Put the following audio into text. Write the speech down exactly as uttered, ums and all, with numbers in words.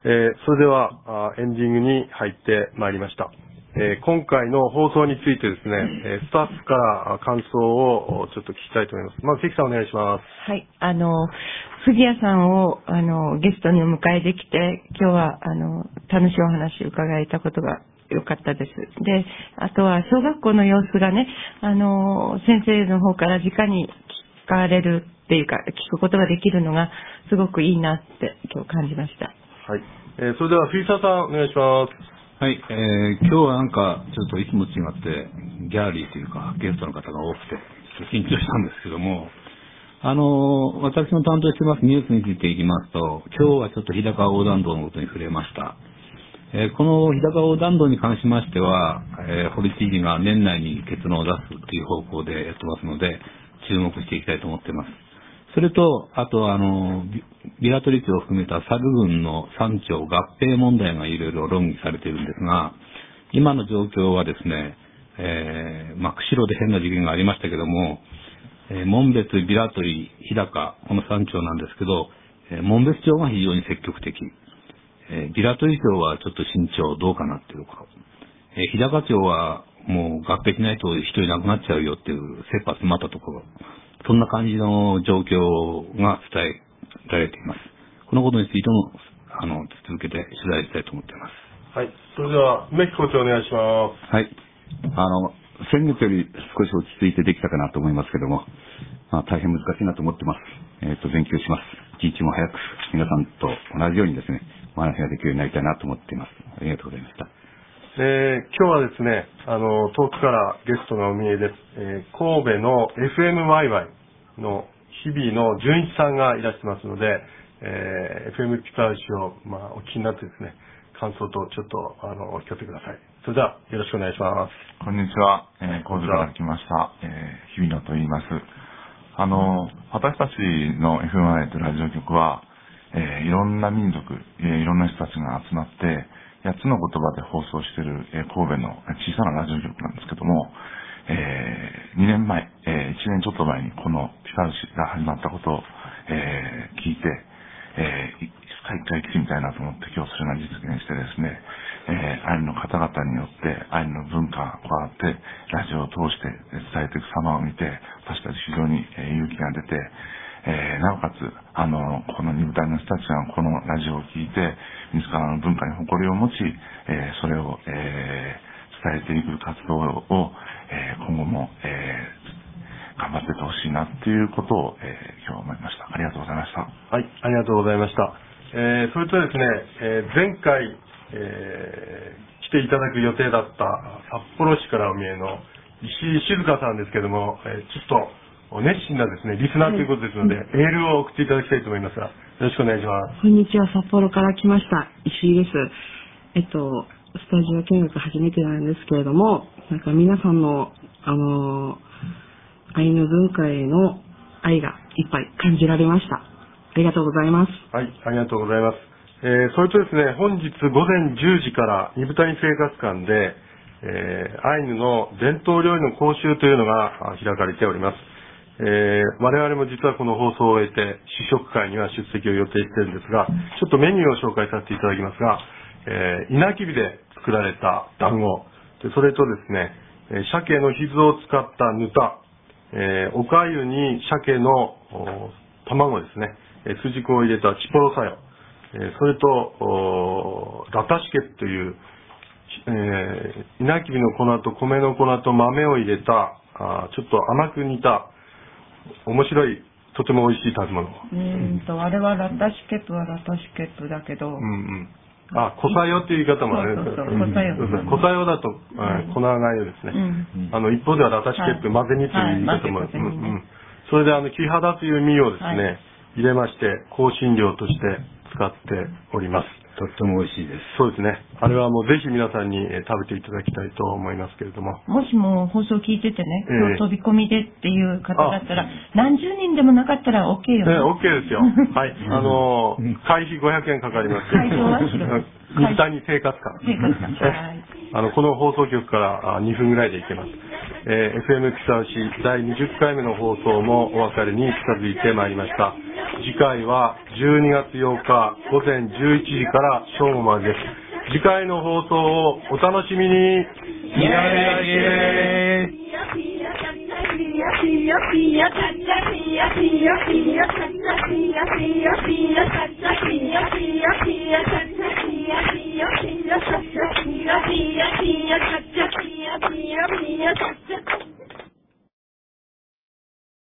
えー、それではあエンディングに入ってまいりました。えー、今回の放送についてですね、えー、スタッフから感想をちょっと聞きたいと思います。まず関さんお願いします。 はい、あの藤谷さんをあのゲストにお迎えできて、今日はあの楽しいお話を伺えたことが良かったです。で、あとは小学校の様子がね、あの先生の方から直に聞かれるっていうか聞くことができるのがすごくいいなって今日感じました。 はい、えー、それでは藤沢さんお願いします。 はい、えー、今日はなんかちょっといつも違ってギャラリーというかゲストの方が多くて緊張したんですけども、あの私の担当してますニュースについていきますと、今日はちょっと日高横断道のことに触れました。えー、この日高横断道に関しましては、えー、堀知事が年内に結論を出すという方向でやってますので、注目していきたいと思っています。それと、あとあの、ビラトリ町を含めたサル郡の山町合併問題がいろいろ論議されているんですが、今の状況はですね、えー、まあ、釧路で変な事件がありましたけども、えー、門別、ビラトリ、日高、このさん町なんですけど、えー、門別町が非常に積極的。えー、ビラトリ町はちょっと慎重どうかなっていうところ。えー、日高町はもう合併しないと一人亡くなっちゃうよっていう切羽詰まったところ。そんな感じの状況が伝えられています。このことについても、あの、続けて取材したいと思っています。 はい。それでは、梅木校長お願いします。 はい。あの、先月より少し落ち着いてできたかなと思いますけども、まあ、大変難しいなと思ってます。えっと、勉強します。一日も早く皆さんと同じようにですね、お話ができるようになりたいなと思っています。ありがとうございました。 えー、今日はですね、あの、遠くからゲストがお見えです。えー、神戸の エフエムワイワイ の日々の純一さんがいらっしゃいますので、えー、エフエム ピカウシを、まあ、お聞きになってですね、感想とちょっと、あの、聞かせてください。それでは、よろしくお願いします。 こんにちは、えー、神戸から来ました、えー、日比野と言います。あの、私たちの エフエムワイワイ というラジオ局は、えー、いろんな民族、えー、いろんな人たちが集まって、やっつの言葉で放送している、えー、神戸の小さなラジオ局なんですけども、えー、にねんまえ、えー、いちねんちょっと前にこのピカウシが始まったことを、えー、聞いて、えー、いつか一回来てみたいなと思って今日それが実現してですね、えー、アイヌの方々によってアイヌの文化がこうやってラジオを通して伝えていく様を見て、私たち非常に、えー、勇気が出て、えー、なおかつ、あの、この二部隊の人たちがこのラジオを聞いて、自らの文化に誇りを持ち、えー、それを、えー、伝えていく活動を、えー、今後も、えー、頑張っていってほしいなっていうことを、えー、今日思いました。ありがとうございました。 はい、ありがとうございました。えー、それとですね、えー、前回、えー、来ていただく予定だった札幌市からお見えの石井静香さんですけども、えー、ちょっと熱心なですね、リスナーということですので、はい、エールを送っていただきたいと思いますが、よろしくお願いします。 こんにちは、札幌から来ました、石井です。えっと、スタジオ見学初めてなんですけれども、なんか皆さんの、あのー、アイヌ文化への愛がいっぱい感じられました。ありがとうございます。 はい、ありがとうございます。えー、それとですね、本日午前じゅうじから二部隊生活館で、えー、アイヌの伝統料理の講習というのが開かれております。えー、我々も実はこの放送を終えて試食会には出席を予定しているんですが、ちょっとメニューを紹介させていただきますが、えー、稲きびで作られた団子で、それとですね、鮭のひずを使ったぬた、えー、おかゆに鮭の卵ですね、えー、筋子を入れたチポロサヨ、えー、それとラタシケという、えー、稲きびの粉と米の粉と豆を入れたあちょっと甘く煮た面白い、とても美味しい食べ物。 うんと、あれはラタシケットはラタシケットだけど。うんうん。 あ、小さよっていう言い方もあるんですけど。小さよ。 小さよだと、うん、粉がよですね。うん、あの、一方ではラタシケット、はい、混ぜ煮という言い方もある。うんうん。それであの、キハダという実をですね、はい、入れまして、香辛料として使っております。 とっても美味しいです。 そうですね。あれはもうぜひ皆さんに食べていただきたいと思いますけれども。 もしも放送聞いててね、今日飛び込みでっていう方だったら、何十人でもなかったら OK よね。 えー、OK ですよ。はい。あのー、会費ごひゃくえんかかりますけど。 会場は広い。 水谷生活館。 生活館。はい。 あの、この放送局からにふんぐらいで行けます。えー、エフエム ピサウシだいにじゅっかいめの放送もお別れに近づいてまいりました。 次回はじゅうにがつようかごぜんじゅういちじから正午までです。次回の放送をお楽しみに。イエーイ。 Yes,